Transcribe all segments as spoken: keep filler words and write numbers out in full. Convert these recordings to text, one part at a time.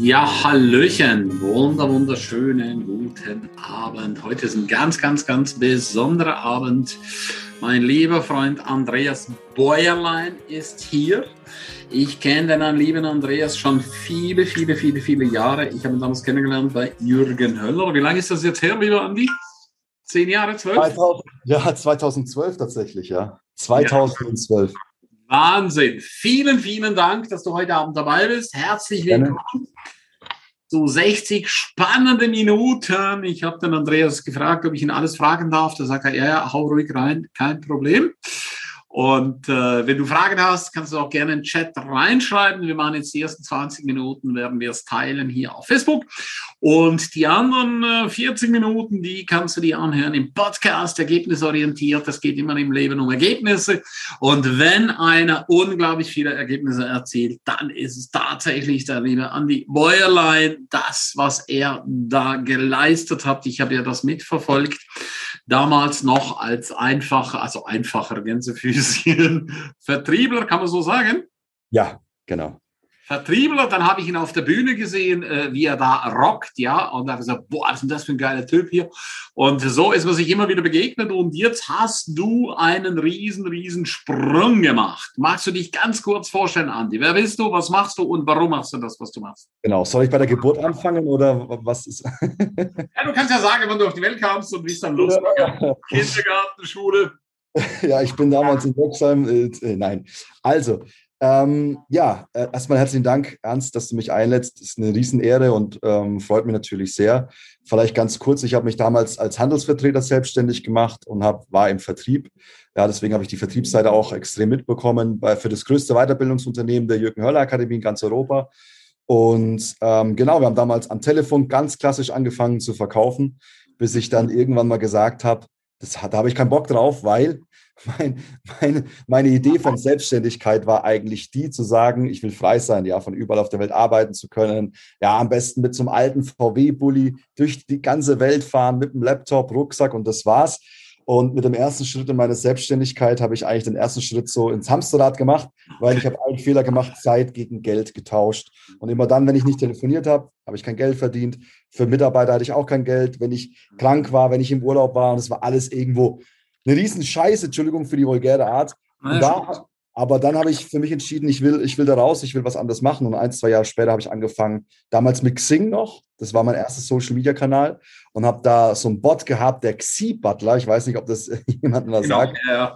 Ja, Hallöchen, wunder, wunderschönen guten Abend. Heute ist ein ganz, ganz, ganz besonderer Abend. Mein lieber Freund Andreas Bäuerlein ist hier. Ich kenne den lieben Andreas schon viele, viele, viele, viele Jahre. Ich habe ihn damals kennengelernt bei Jürgen Höller. Wie lange ist das jetzt her, lieber Andi? Zehn Jahre, zwölf? zweitausend, ja, zweitausendzwölf tatsächlich, ja. zweitausendzwölf. Ja. Wahnsinn. Vielen, vielen Dank, dass du heute Abend dabei bist. Herzlich willkommen. So sechzig spannende Minuten. Ich habe den Andreas gefragt, ob ich ihn alles fragen darf. Da sagt er, ja, ja, hau ruhig rein, kein Problem. Und äh, wenn du Fragen hast, kannst du auch gerne in den Chat reinschreiben. Wir machen jetzt die ersten zwanzig Minuten, werden wir es teilen hier auf Facebook. Und die anderen äh, vierzig Minuten, die kannst du dir anhören im Podcast, ergebnisorientiert. Es geht immer im Leben um Ergebnisse. Und wenn einer unglaublich viele Ergebnisse erzielt, dann ist es tatsächlich der liebe Andi Bäuerlein, das, was er da geleistet hat. Ich habe ja das mitverfolgt. Damals noch als einfacher, also einfacher Gänsefüßchen, Vertriebler, kann man so sagen? Ja, genau. Vertriebler, dann habe ich ihn auf der Bühne gesehen, äh, wie er da rockt, ja, und da habe ich gesagt, boah, was ist denn das für ein geiler Typ hier? Und so ist man sich immer wieder begegnet und jetzt hast du einen riesen, riesen Sprung gemacht. Magst du dich ganz kurz vorstellen, Andi? Wer bist du, was machst du und warum machst du das, was du machst? Genau, soll ich bei der Geburt anfangen oder was ist? Ja, du kannst ja sagen, wann du auf die Welt kamst und wie es dann losging. Ja. Kindergarten, Schule. Ja, ich bin damals in Boxheim, äh, nein, also, Ähm, ja, äh, erstmal herzlichen Dank, Ernst, dass du mich einlädst. Das ist eine Riesenehre und ähm, freut mich natürlich sehr. Vielleicht ganz kurz, ich habe mich damals als Handelsvertreter selbstständig gemacht und hab, war im Vertrieb. Ja, deswegen habe ich die Vertriebsseite auch extrem mitbekommen bei, für das größte Weiterbildungsunternehmen der Jürgen Höller Akademie in ganz Europa. Und ähm, genau, wir haben damals am Telefon ganz klassisch angefangen zu verkaufen, bis ich dann irgendwann mal gesagt habe, das, da habe ich keinen Bock drauf, weil Mein, meine, meine Idee von Selbstständigkeit war eigentlich die, zu sagen, ich will frei sein, ja, von überall auf der Welt arbeiten zu können, ja, am besten mit so einem alten V W-Bulli durch die ganze Welt fahren, mit einem Laptop, Rucksack und das war's. Und mit dem ersten Schritt in meine Selbstständigkeit habe ich eigentlich den ersten Schritt so ins Hamsterrad gemacht, weil ich habe einen Fehler gemacht, Zeit gegen Geld getauscht. Und immer dann, wenn ich nicht telefoniert habe, habe ich kein Geld verdient. Für Mitarbeiter hatte ich auch kein Geld. Wenn ich krank war, wenn ich im Urlaub war, und es war alles irgendwo eine riesen Scheiße, Entschuldigung für die vulgäre Art. Und da, aber dann habe ich für mich entschieden, ich will, ich will da raus, ich will was anderes machen. Und ein, zwei Jahre später habe ich angefangen, damals mit Xing noch, das war mein erster Social-Media-Kanal und habe da so einen Bot gehabt, der Xi-Butler, ich weiß nicht, ob das jemandem was genau, sagt. Ja,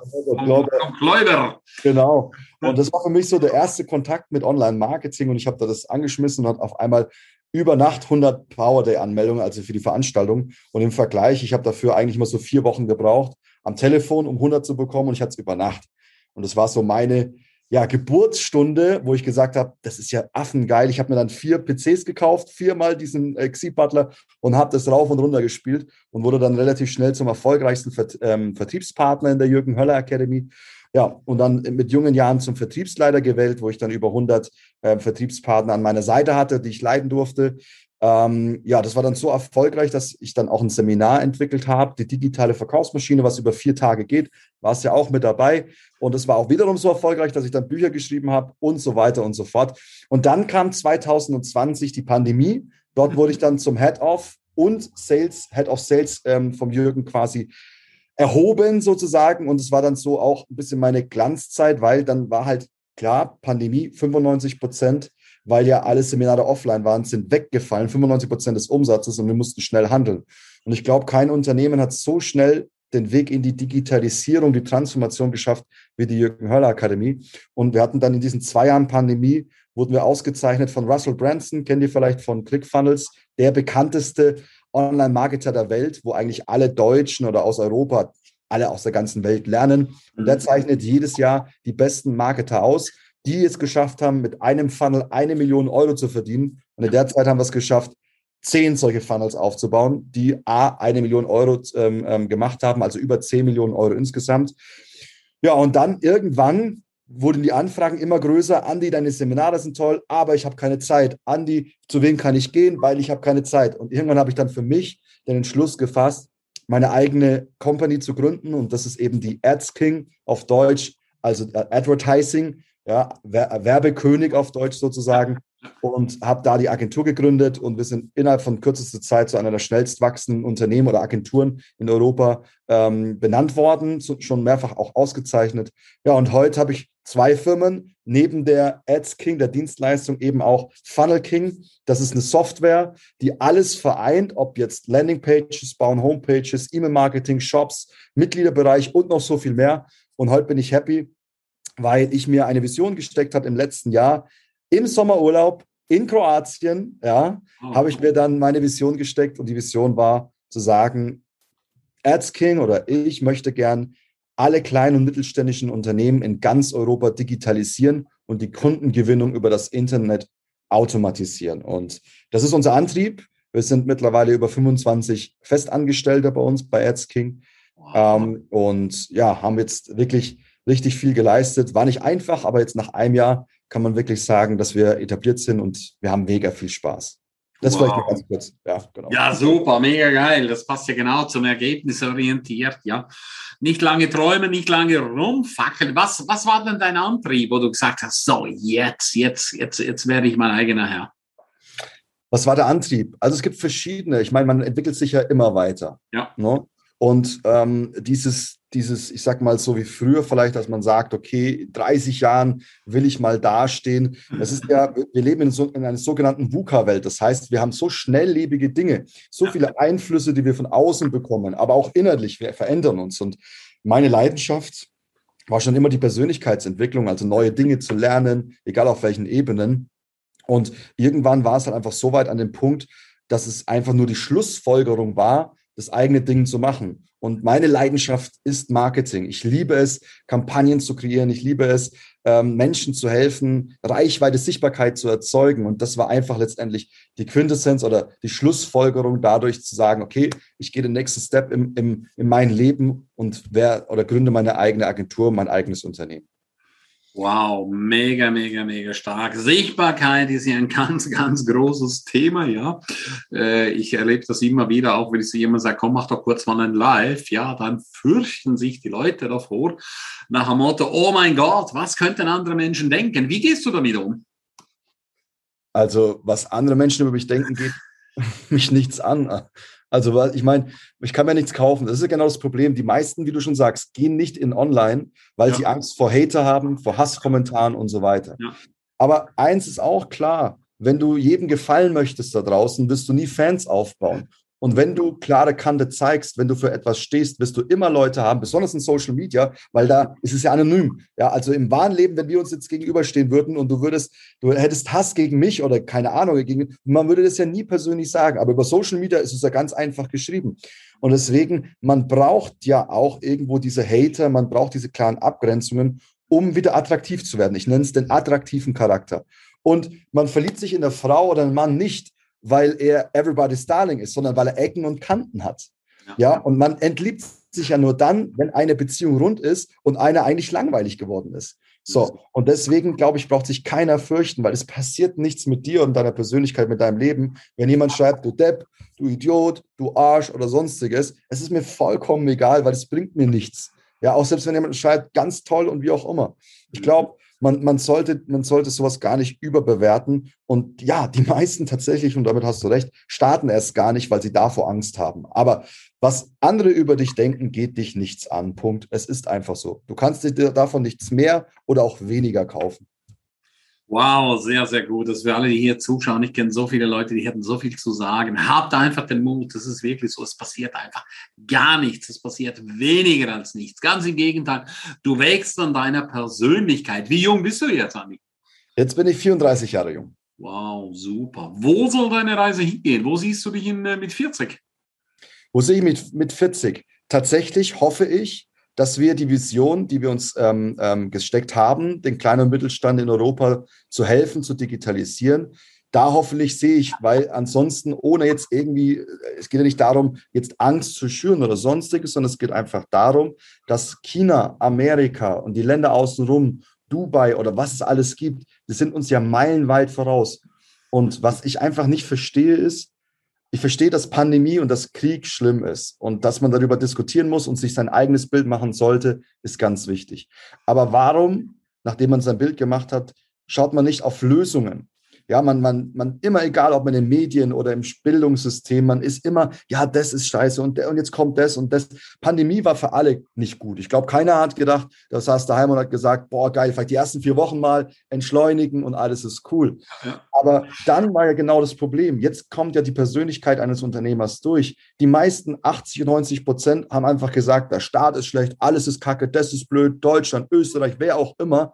ja. Genau. Und das war für mich so der erste Kontakt mit Online-Marketing und ich habe da das angeschmissen und auf einmal über Nacht hundert Power-Day-Anmeldungen, also für die Veranstaltung. Und im Vergleich, ich habe dafür eigentlich mal so vier Wochen gebraucht, am Telefon, um hundert zu bekommen und ich hatte es über Nacht. Und das war so meine ja, Geburtsstunde, wo ich gesagt habe, das ist ja affengeil. Ich habe mir dann vier P Cs gekauft, viermal diesen äh, Xi-Butler und habe das rauf und runter gespielt und wurde dann relativ schnell zum erfolgreichsten Vert- ähm, Vertriebspartner in der Jürgen Höller Academy. Ja, und dann mit jungen Jahren zum Vertriebsleiter gewählt, wo ich dann über hundert äh, Vertriebspartner an meiner Seite hatte, die ich leiten durfte. Ähm, ja, das war dann so erfolgreich, dass ich dann auch ein Seminar entwickelt habe, die digitale Verkaufsmaschine, was über vier Tage geht, war es ja auch mit dabei. Und es war auch wiederum so erfolgreich, dass ich dann Bücher geschrieben habe und so weiter und so fort. Und dann kam zwanzig zwanzig die Pandemie. Dort wurde ich dann zum Head of und Sales, Head of Sales ähm, vom Jürgen quasi erhoben sozusagen. Und es war dann so auch ein bisschen meine Glanzzeit, weil dann war halt klar, Pandemie, fünfundneunzig Prozent, weil ja alle Seminare offline waren, sind weggefallen, fünfundneunzig Prozent des Umsatzes und wir mussten schnell handeln. Und ich glaube, kein Unternehmen hat so schnell den Weg in die Digitalisierung, die Transformation geschafft wie die Jürgen Höller Akademie. Und wir hatten dann in diesen zwei Jahren Pandemie, wurden wir ausgezeichnet von Russell Branson, kennt ihr vielleicht von ClickFunnels, der bekannteste Online-Marketer der Welt, wo eigentlich alle Deutschen oder aus Europa, alle aus der ganzen Welt lernen. Und der zeichnet jedes Jahr die besten Marketer aus, die es geschafft haben, mit einem Funnel eine Million Euro zu verdienen. Und in der Zeit haben wir es geschafft, zehn solche Funnels aufzubauen, die A, eine Million Euro ähm, ähm, gemacht haben, also über zehn Millionen Euro insgesamt. Ja, und dann irgendwann wurden die Anfragen immer größer. Andi, deine Seminare sind toll, aber ich habe keine Zeit. Andi, zu wem kann ich gehen, weil ich habe keine Zeit. Und irgendwann habe ich dann für mich den Entschluss gefasst, meine eigene Company zu gründen. Und das ist eben die Ads King auf Deutsch, also Advertising, ja, Werbekönig auf Deutsch sozusagen. und habe da die Agentur gegründet und wir sind innerhalb von kürzester Zeit zu einer der schnellst wachsenden Unternehmen oder Agenturen in Europa ähm, benannt worden, so, schon mehrfach auch ausgezeichnet. Ja, und heute habe ich zwei Firmen, neben der Ads King, der Dienstleistung, eben auch Funnel King. Das ist eine Software, die alles vereint, ob jetzt Landingpages bauen, Homepages, E-Mail-Marketing, Shops, Mitgliederbereich und noch so viel mehr. Und heute bin ich happy, weil ich mir eine Vision gesteckt habe im letzten Jahr. Im Sommerurlaub in Kroatien, ja, oh. habe ich mir dann meine Vision gesteckt und die Vision war zu sagen, Ads King oder ich möchte gern alle kleinen und mittelständischen Unternehmen in ganz Europa digitalisieren und die Kundengewinnung über das Internet automatisieren. Und das ist unser Antrieb. Wir sind mittlerweile über fünfundzwanzig Festangestellte bei uns bei Ads King wow. ähm, und ja, haben jetzt wirklich richtig viel geleistet. War nicht einfach, aber jetzt nach einem Jahr kann man wirklich sagen, dass wir etabliert sind und wir haben mega viel Spaß. Das wow. vielleicht mal ganz kurz. Ja, genau. Ja, super, mega geil. Das passt ja genau zum Ergebnis orientiert. Ja, nicht lange träumen, nicht lange rumfackeln. Was, was war denn dein Antrieb, wo du gesagt hast, so jetzt, jetzt, jetzt, jetzt werde ich mein eigener Herr? Was war der Antrieb? Also es gibt verschiedene. Ich meine, man entwickelt sich ja immer weiter. Ja. Ne? Und ähm, dieses, dieses, ich sag mal so wie früher vielleicht, dass man sagt, okay, dreißig Jahren will ich mal dastehen. Das ist ja, wir leben in, so, in einer sogenannten VUCA-Welt. Das heißt, wir haben so schnelllebige Dinge, so viele Einflüsse, die wir von außen bekommen, aber auch innerlich, wir verändern uns. Und meine Leidenschaft war schon immer die Persönlichkeitsentwicklung, also neue Dinge zu lernen, egal auf welchen Ebenen. Und irgendwann war es halt einfach so weit an dem Punkt, dass es einfach nur die Schlussfolgerung war, das eigene Ding zu machen. Und meine Leidenschaft ist Marketing. Ich liebe es, Kampagnen zu kreieren. Ich liebe es, ähm, Menschen zu helfen, Reichweite, Sichtbarkeit zu erzeugen. Und das war einfach letztendlich die Quintessenz oder die Schlussfolgerung dadurch zu sagen, okay, ich gehe den nächsten Step im, im, in mein Leben und wer, oder gründe meine eigene Agentur, mein eigenes Unternehmen. Wow, mega, mega, mega stark. Sichtbarkeit ist ja ein ganz, ganz großes Thema, ja. Äh, ich erlebe das immer wieder, auch wenn ich zu jemandem sage, komm, mach doch kurz mal ein Live, ja, dann fürchten sich die Leute davor, nach dem Motto, oh mein Gott, was könnten andere Menschen denken? Wie gehst du damit um? Also, was andere Menschen über mich denken, geht mich nichts an. Also, ich meine, ich kann mir nichts kaufen. Das ist genau das Problem. Die meisten, wie du schon sagst, gehen nicht in Online, weil ja. sie Angst vor Hater haben, vor Hasskommentaren und so weiter. Ja. Aber eins ist auch klar, wenn du jedem gefallen möchtest da draußen, wirst du nie Fans aufbauen. Und wenn du klare Kante zeigst, wenn du für etwas stehst, wirst du immer Leute haben, besonders in Social Media, weil da ist es ja anonym. Ja, also im wahren Leben, wenn wir uns jetzt gegenüberstehen würden und du würdest, du hättest Hass gegen mich oder keine Ahnung, gegen, man würde das ja nie persönlich sagen. Aber über Social Media ist es ja ganz einfach geschrieben. Und deswegen, man braucht ja auch irgendwo diese Hater, man braucht diese klaren Abgrenzungen, um wieder attraktiv zu werden. Ich nenne es den attraktiven Charakter. Und man verliebt sich in eine Frau oder einen Mann nicht, weil er everybody's darling ist, sondern weil er Ecken und Kanten hat. Ja. ja, und man entliebt sich ja nur dann, wenn eine Beziehung rund ist und eine eigentlich langweilig geworden ist. So, und deswegen, glaube ich, braucht sich keiner fürchten, weil es passiert nichts mit dir und deiner Persönlichkeit, mit deinem Leben. Wenn jemand schreibt, du Depp, du Idiot, du Arsch oder sonstiges, es ist mir vollkommen egal, weil es bringt mir nichts. Ja, auch selbst wenn jemand schreibt, ganz toll und wie auch immer. Ich glaube, Man, man, sollte, man sollte sowas gar nicht überbewerten. Und ja, die meisten tatsächlich, und damit hast du recht, starten erst gar nicht, weil sie davor Angst haben. Aber was andere über dich denken, geht dich nichts an. Punkt. Es ist einfach so. Du kannst dir davon nichts mehr oder auch weniger kaufen. Wow, sehr, sehr gut. Dass wir alle, die hier zuschauen, ich kenne so viele Leute, die hätten so viel zu sagen. Habt einfach den Mut. Das ist wirklich so. Es passiert einfach gar nichts. Es passiert weniger als nichts. Ganz im Gegenteil. Du wächst an deiner Persönlichkeit. Wie jung bist du jetzt, Andi? Jetzt bin ich vierunddreißig Jahre jung. Wow, super. Wo soll deine Reise hingehen? Wo siehst du dich in, mit vierzig? Wo sehe ich mich mit vierzig? Tatsächlich hoffe ich, dass wir die Vision, die wir uns ähm, ähm, gesteckt haben, den kleinen und Mittelstand in Europa zu helfen, zu digitalisieren, da hoffentlich sehe ich, weil ansonsten ohne jetzt irgendwie, es geht ja nicht darum, jetzt Angst zu schüren oder sonstiges, sondern es geht einfach darum, dass China, Amerika und die Länder außenrum, Dubai oder was es alles gibt, die sind uns ja meilenweit voraus. Und was ich einfach nicht verstehe ist, ich verstehe, dass Pandemie und dass Krieg schlimm ist und dass man darüber diskutieren muss und sich sein eigenes Bild machen sollte, ist ganz wichtig. Aber warum, nachdem man sein Bild gemacht hat, schaut man nicht auf Lösungen? Ja, man, man, man, immer egal, ob man in den Medien oder im Bildungssystem, man ist immer, ja, das ist scheiße und, und jetzt kommt das und das. Pandemie war für alle nicht gut. Ich glaube, keiner hat gedacht, der saß daheim und hat gesagt, boah, geil, vielleicht die ersten vier Wochen mal entschleunigen und alles ist cool. Ja. Aber dann war ja genau das Problem. Jetzt kommt ja die Persönlichkeit eines Unternehmers durch. Die meisten achtzig, neunzig Prozent haben einfach gesagt, der Staat ist schlecht, alles ist kacke, das ist blöd, Deutschland, Österreich, wer auch immer.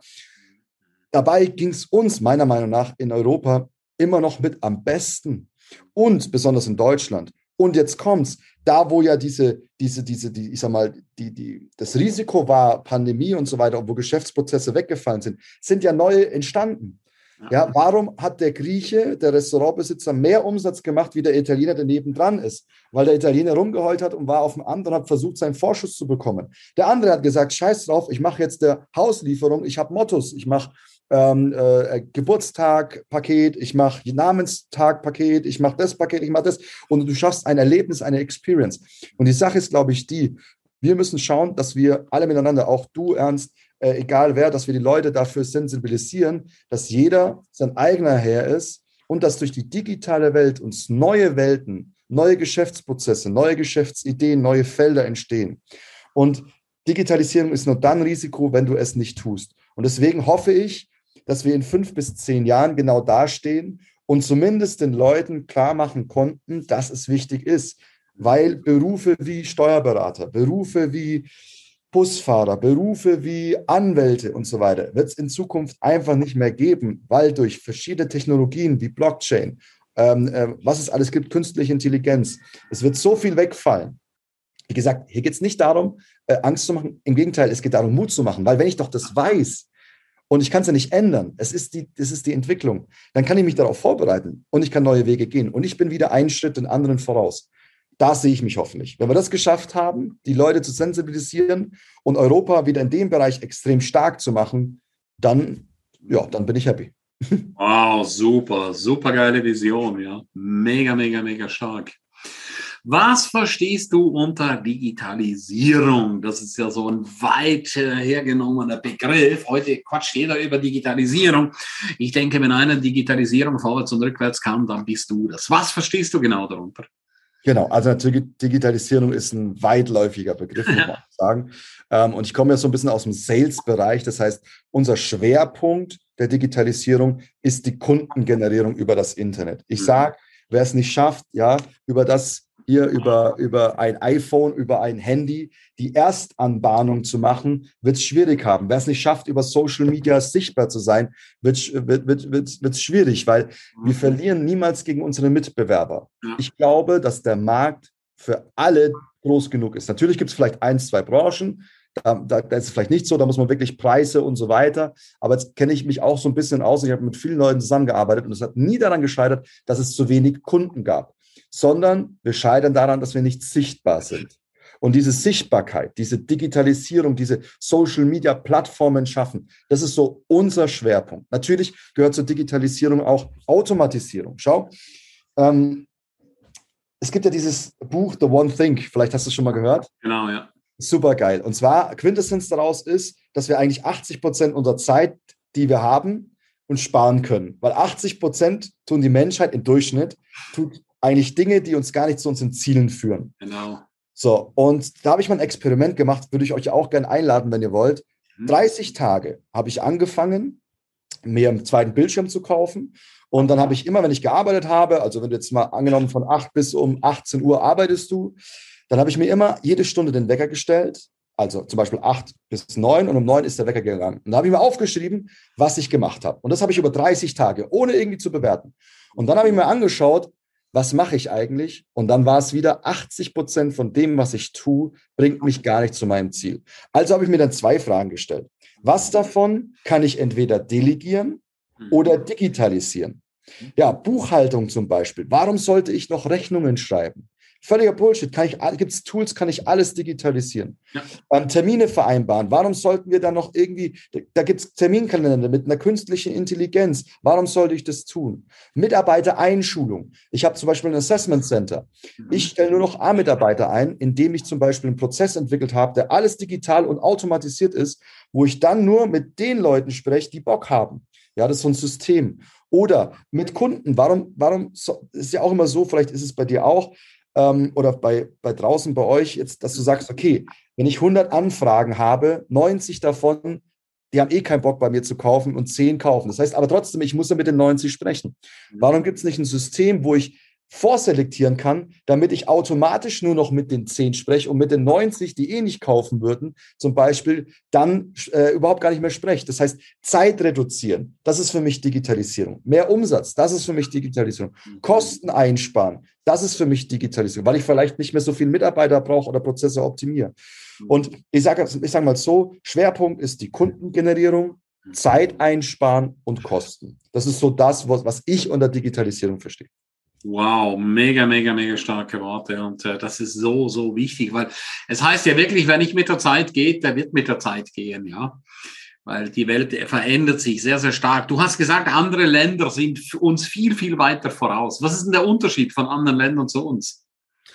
Dabei ging es uns meiner Meinung nach in Europa immer noch mit am besten und besonders in Deutschland. Und jetzt kommt's, da wo ja diese, diese, diese, die, ich sag mal, die, die, das Risiko war, Pandemie und so weiter, wo Geschäftsprozesse weggefallen sind, sind ja neue entstanden. Ja, warum hat der Grieche, der Restaurantbesitzer, mehr Umsatz gemacht wie der Italiener, der nebendran ist? Weil der Italiener rumgeheult hat und war auf dem Amt und hat versucht, seinen Vorschuss zu bekommen. Der andere hat gesagt, scheiß drauf, ich mache jetzt der Hauslieferung, ich habe Mottos, ich mache ähm, äh, Geburtstag-Paket, ich mache Namenstag-Paket, ich mache das Paket, ich mache das. Und du schaffst ein Erlebnis, eine Experience. Und die Sache ist, glaube ich, die, wir müssen schauen, dass wir alle miteinander, auch du, Ernst, Äh, egal wer, dass wir die Leute dafür sensibilisieren, dass jeder sein eigener Herr ist und dass durch die digitale Welt uns neue Welten, neue Geschäftsprozesse, neue Geschäftsideen, neue Felder entstehen. Und Digitalisierung ist nur dann Risiko, wenn du es nicht tust. Und deswegen hoffe ich, dass wir in fünf bis zehn Jahren genau dastehen und zumindest den Leuten klar machen konnten, dass es wichtig ist, weil Berufe wie Steuerberater, Berufe wie Busfahrer, Berufe wie Anwälte und so weiter wird es in Zukunft einfach nicht mehr geben, weil durch verschiedene Technologien wie Blockchain, ähm, äh, was es alles gibt, künstliche Intelligenz, es wird so viel wegfallen. Wie gesagt, hier geht es nicht darum, äh, Angst zu machen. Im Gegenteil, es geht darum, Mut zu machen, weil wenn ich doch das weiß und ich kann es ja nicht ändern, es ist die, es ist die Entwicklung, dann kann ich mich darauf vorbereiten und ich kann neue Wege gehen und ich bin wieder einen Schritt den anderen voraus. Da sehe ich mich hoffentlich. Wenn wir das geschafft haben, die Leute zu sensibilisieren und Europa wieder in dem Bereich extrem stark zu machen, dann, ja, dann bin ich happy. Wow, super, super geile Vision, ja. Mega, mega, mega stark. Was verstehst du unter Digitalisierung? Das ist ja so ein weit hergenommener Begriff. Heute quatscht jeder über Digitalisierung. Ich denke, wenn eine Digitalisierung vorwärts und rückwärts kann, dann bist du das. Was verstehst du genau darunter? Genau, also natürlich Digitalisierung ist ein weitläufiger Begriff, muss man sagen. Und ich komme ja so ein bisschen aus dem Sales-Bereich. Das heißt, unser Schwerpunkt der Digitalisierung ist die Kundengenerierung über das Internet. Ich sage, wer es nicht schafft, ja, über das hier über, über ein iPhone, über ein Handy die Erstanbahnung zu machen, wird es schwierig haben. Wer es nicht schafft, über Social Media sichtbar zu sein, wird es wird, wird, wird, wird schwierig, weil wir verlieren niemals gegen unsere Mitbewerber. Ich glaube, dass der Markt für alle groß genug ist. Natürlich gibt es vielleicht ein, zwei Branchen, da, da, da ist es vielleicht nicht so, da muss man wirklich Preise und so weiter. Aber jetzt kenne ich mich auch so ein bisschen aus. Ich habe mit vielen Leuten zusammengearbeitet und es hat nie daran gescheitert, dass es zu wenig Kunden gab, sondern wir scheitern daran, dass wir nicht sichtbar sind. Und diese Sichtbarkeit, diese Digitalisierung, diese Social-Media-Plattformen schaffen, das ist so unser Schwerpunkt. Natürlich gehört zur Digitalisierung auch Automatisierung. Schau, ähm, es gibt ja dieses Buch The One Thing, vielleicht hast du es schon mal gehört. Genau, ja. Super geil. Und zwar, Quintessenz daraus ist, dass wir eigentlich achtzig Prozent unserer Zeit, die wir haben, uns sparen können. Weil achtzig Prozent tun die Menschheit im Durchschnitt, tut eigentlich Dinge, die uns gar nicht zu unseren Zielen führen. Genau. So, und da habe ich mal ein Experiment gemacht, würde ich euch auch gerne einladen, wenn ihr wollt. dreißig Tage habe ich angefangen, mir einen zweiten Bildschirm zu kaufen. Und dann habe ich immer, wenn ich gearbeitet habe, also wenn du jetzt mal angenommen von acht bis um achtzehn Uhr arbeitest du, dann habe ich mir immer jede Stunde den Wecker gestellt, also zum Beispiel acht bis neun und um neun ist der Wecker gegangen. Und da habe ich mir aufgeschrieben, was ich gemacht habe. Und das habe ich über dreißig Tage, ohne irgendwie zu bewerten. Und dann habe ich mir angeschaut, was mache ich eigentlich? Und dann war es wieder achtzig Prozent von dem, was ich tue, bringt mich gar nicht zu meinem Ziel. Also habe ich mir dann zwei Fragen gestellt. Was davon kann ich entweder delegieren oder digitalisieren? Ja, Buchhaltung zum Beispiel. Warum sollte ich noch Rechnungen schreiben? Völliger Bullshit. Gibt es Tools, kann ich alles digitalisieren. Ja. Ähm, Termine vereinbaren. Warum sollten wir dann noch irgendwie, da, da gibt es Terminkalender mit einer künstlichen Intelligenz. Warum sollte ich das tun? Mitarbeitereinschulung. Ich habe zum Beispiel ein Assessment Center. Ich stelle nur noch A-Mitarbeiter ein, indem ich zum Beispiel einen Prozess entwickelt habe, der alles digital und automatisiert ist, wo ich dann nur mit den Leuten spreche, die Bock haben. Ja, das ist so ein System. Oder mit Kunden, warum, warum so, ist ja auch immer so, vielleicht ist es bei dir auch ähm, oder bei, bei draußen bei euch jetzt, dass du sagst, okay, wenn ich hundert Anfragen habe, neunzig davon, die haben eh keinen Bock bei mir zu kaufen und zehn kaufen. Das heißt aber trotzdem, ich muss ja mit den neunzig sprechen. Warum gibt es nicht ein System, wo ich vorselektieren kann, damit ich automatisch nur noch mit den zehn spreche und mit den neunzig, die eh nicht kaufen würden, zum Beispiel, dann äh, überhaupt gar nicht mehr spreche. Das heißt, Zeit reduzieren, das ist für mich Digitalisierung. Mehr Umsatz, das ist für mich Digitalisierung. Kosten einsparen, das ist für mich Digitalisierung, weil ich vielleicht nicht mehr so viele Mitarbeiter brauche oder Prozesse optimiere. Und ich sage ich sag mal so, Schwerpunkt ist die Kundengenerierung, Zeit einsparen und Kosten. Das ist so das, was, was ich unter Digitalisierung verstehe. Wow, mega, mega, mega starke Worte und äh, das ist so, so wichtig, weil es heißt ja wirklich, wer nicht mit der Zeit geht, der wird mit der Zeit gehen, ja, weil die Welt verändert sich sehr, sehr stark. Du hast gesagt, andere Länder sind uns viel, viel weiter voraus. Was ist denn der Unterschied von anderen Ländern zu uns?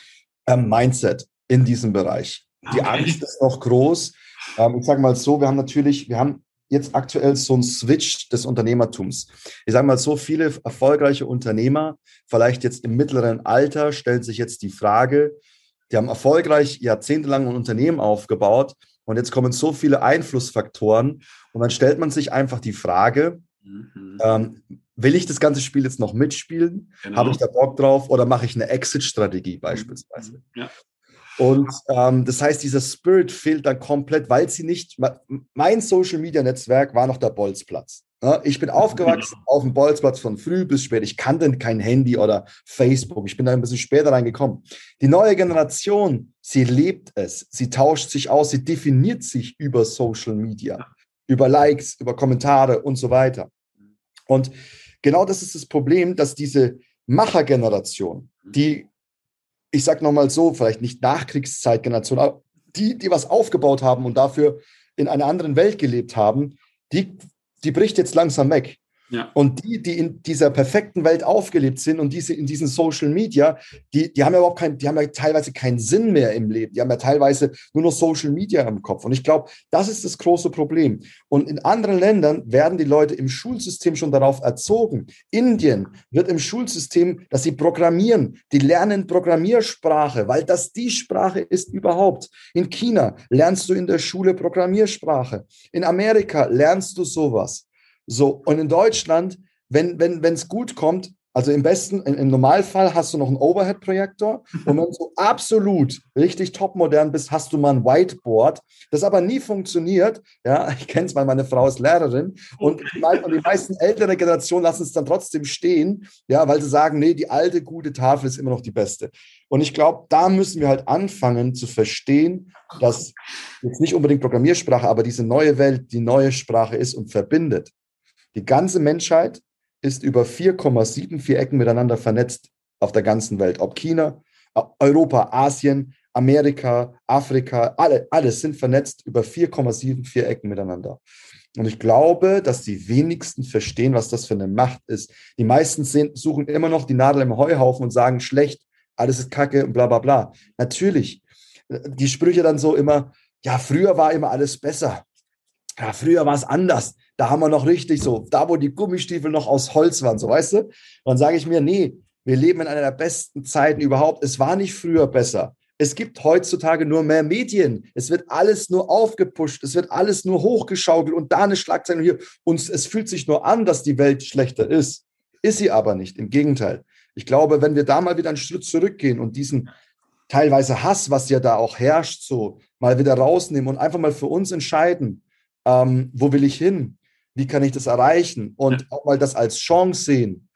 Ähm, Mindset in diesem Bereich. Die okay. Angst ist noch groß. Ähm, ich sage mal so, wir haben natürlich, wir haben jetzt aktuell so ein Switch des Unternehmertums. Ich sage mal so, viele erfolgreiche Unternehmer, vielleicht jetzt im mittleren Alter, stellen sich jetzt die Frage, die haben erfolgreich jahrzehntelang ein Unternehmen aufgebaut und jetzt kommen so viele Einflussfaktoren und dann stellt man sich einfach die Frage, mhm. ähm, will ich das ganze Spiel jetzt noch mitspielen? Genau. Habe ich da Bock drauf oder mache ich eine Exit-Strategie beispielsweise? Mhm. Ja. Und ähm, das heißt, dieser Spirit fehlt dann komplett, weil sie nicht, mein Social-Media-Netzwerk war noch der Bolzplatz. Ja, ich bin aufgewachsen auf dem Bolzplatz von früh bis spät. Ich kannte kein Handy oder Facebook. Ich bin da ein bisschen später reingekommen. Die neue Generation, sie lebt es. Sie tauscht sich aus. Sie definiert sich über Social Media, über Likes, über Kommentare und so weiter. Und genau das ist das Problem, dass diese Machergeneration, die ich sage nochmal so, vielleicht nicht Nachkriegszeitgeneration, aber die, die was aufgebaut haben und dafür in einer anderen Welt gelebt haben, die, die bricht jetzt langsam weg. Ja. Und die, die in dieser perfekten Welt aufgelebt sind und diese in diesen Social Media, die, die haben ja überhaupt kein, die haben ja teilweise keinen Sinn mehr im Leben. Die haben ja teilweise nur noch Social Media im Kopf. Und ich glaube, das ist das große Problem. Und in anderen Ländern werden die Leute im Schulsystem schon darauf erzogen. Indien wird im Schulsystem, dass sie programmieren. Die lernen Programmiersprache, weil das die Sprache ist überhaupt. In China lernst du in der Schule Programmiersprache. In Amerika lernst du sowas. So, und in Deutschland, wenn wenn wenn es gut kommt, also im besten, im, im Normalfall hast du noch einen Overhead-Projektor und wenn du so absolut richtig topmodern bist, hast du mal ein Whiteboard, das aber nie funktioniert. Ja, ich kenne es, weil meine Frau ist Lehrerin und die, und die meisten ältere Generationen lassen es dann trotzdem stehen, ja, weil sie sagen, nee, die alte gute Tafel ist immer noch die beste. Und ich glaube, da müssen wir halt anfangen zu verstehen, dass jetzt nicht unbedingt Programmiersprache, aber diese neue Welt die neue Sprache ist und verbindet. Die ganze Menschheit ist über vier Komma vierundsiebzig Ecken miteinander vernetzt auf der ganzen Welt. Ob China, Europa, Asien, Amerika, Afrika, alle, alles sind vernetzt über vier Komma vierundsiebzig Ecken miteinander. Und ich glaube, dass die wenigsten verstehen, was das für eine Macht ist. Die meisten sehen, suchen immer noch die Nadel im Heuhaufen und sagen, schlecht, alles ist Kacke und bla bla bla. Natürlich, die Sprüche dann so immer, ja, früher war immer alles besser. Ja, früher war es anders. Da haben wir noch richtig so, da wo die Gummistiefel noch aus Holz waren, so weißt du? Dann sage ich mir, nee, wir leben in einer der besten Zeiten überhaupt. Es war nicht früher besser. Es gibt heutzutage nur mehr Medien. Es wird alles nur aufgepusht. Es wird alles nur hochgeschaukelt und da eine Schlagzeile hier. Und es fühlt sich nur an, dass die Welt schlechter ist. Ist sie aber nicht. Im Gegenteil. Ich glaube, wenn wir da mal wieder einen Schritt zurückgehen und diesen teilweise Hass, was ja da auch herrscht, so mal wieder rausnehmen und einfach mal für uns entscheiden, ähm, wo will ich hin? Wie kann ich das erreichen? Und auch mal das als Chance sehen.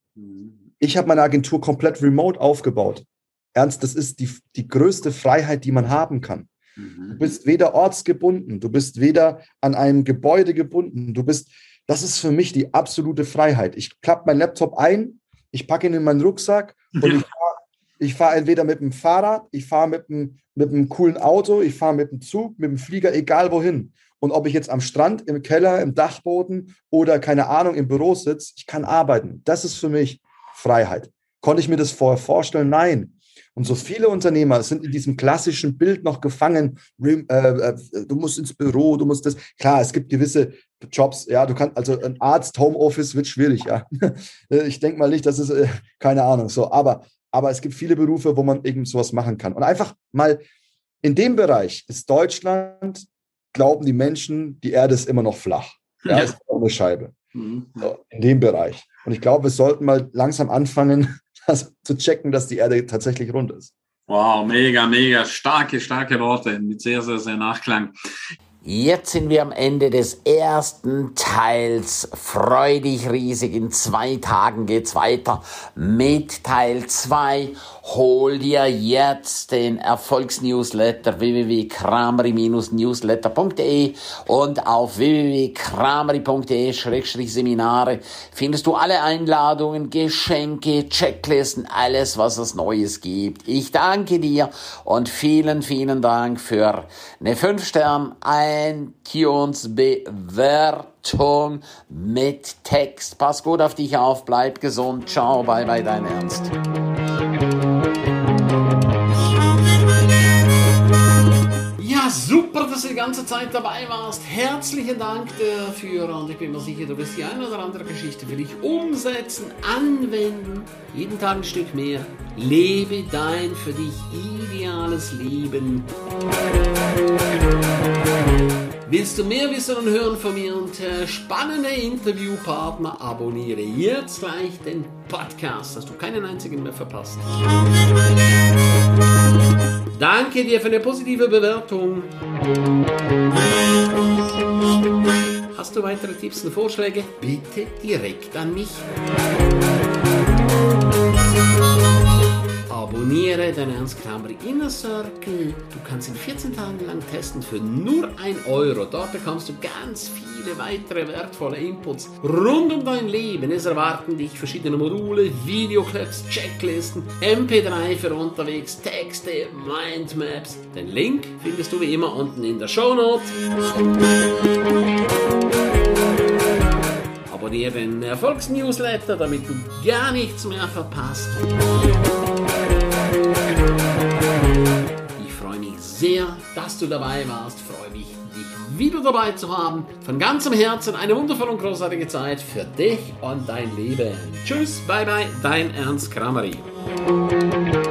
Ich habe meine Agentur komplett remote aufgebaut. Ernst, das ist die, die größte Freiheit, die man haben kann. Du bist weder ortsgebunden, du bist weder an einem Gebäude gebunden. Du bist, das ist für mich die absolute Freiheit. Ich klappe meinen Laptop ein, ich packe ihn in meinen Rucksack und ich fahre ich fahr entweder mit dem Fahrrad, ich fahre mit einem mit einem coolen Auto, ich fahre mit dem Zug, mit dem Flieger, egal wohin. Und ob ich jetzt am Strand, im Keller, im Dachboden oder, keine Ahnung, im Büro sitze, ich kann arbeiten. Das ist für mich Freiheit. Konnte ich mir das vorher vorstellen? Nein. Und so viele Unternehmer sind in diesem klassischen Bild noch gefangen. Äh, äh, du musst ins Büro, du musst das. Klar, es gibt gewisse Jobs, ja, du kannst, also ein Arzt, Homeoffice wird schwierig, ja. Ich denke mal nicht, dass es, äh, keine Ahnung, so, aber, aber es gibt viele Berufe, wo man irgend sowas machen kann. Und einfach mal in dem Bereich ist Deutschland, glauben die Menschen, die Erde ist immer noch flach. Ja, ja. Ist eine Scheibe. Mhm. So, in dem Bereich. Und ich glaube, wir sollten mal langsam anfangen, das zu checken, dass die Erde tatsächlich rund ist. Wow, mega, mega starke, starke Worte mit sehr, sehr, sehr Nachklang. Jetzt sind wir am Ende des ersten Teils. Freu dich riesig. In zwei Tagen geht's weiter mit Teil zwei. Hol dir jetzt den Erfolgsnewsletter w w w punkt kramery Bindestrich newsletter punkt d e und auf w w w punkt kramery punkt d e Schrägstrich Seminare findest du alle Einladungen, Geschenke, Checklisten, alles, was es Neues gibt. Ich danke dir und vielen, vielen Dank für eine fünf Sterne iTunes-Bewertung mit Text. Pass gut auf dich auf, bleib gesund. Ciao, bye, bye, dein Ernst. Ja, super, dass du die ganze Zeit dabei warst. Herzlichen Dank dafür und ich bin mir sicher, du wirst die eine oder andere Geschichte für dich umsetzen, anwenden. Jeden Tag ein Stück mehr. Lebe dein für dich ideales Leben. Willst du mehr wissen und hören von mir und äh, spannende Interviewpartner? Abonniere jetzt gleich den Podcast, dass du keinen einzigen mehr verpasst. Danke dir für eine positive Bewertung. Hast du weitere Tipps und Vorschläge? Bitte direkt an mich. Abonniere den Ernst Kramery Inner Circle. Du kannst ihn vierzehn Tage lang testen für nur ein Euro. Dort bekommst du ganz viele weitere wertvolle Inputs rund um dein Leben. Es erwarten dich verschiedene Module, Videoclips, Checklisten, M P drei für unterwegs, Texte, Mindmaps. Den Link findest du wie immer unten in der Shownote. Abonniere den Erfolgsnewsletter, damit du gar nichts mehr verpasst. Ich freue mich sehr, dass du dabei warst. Ich freue mich, dich wieder dabei zu haben. Von ganzem Herzen eine wundervolle und großartige Zeit für dich und dein Leben. Tschüss, bye bye, dein Ernst Kramery.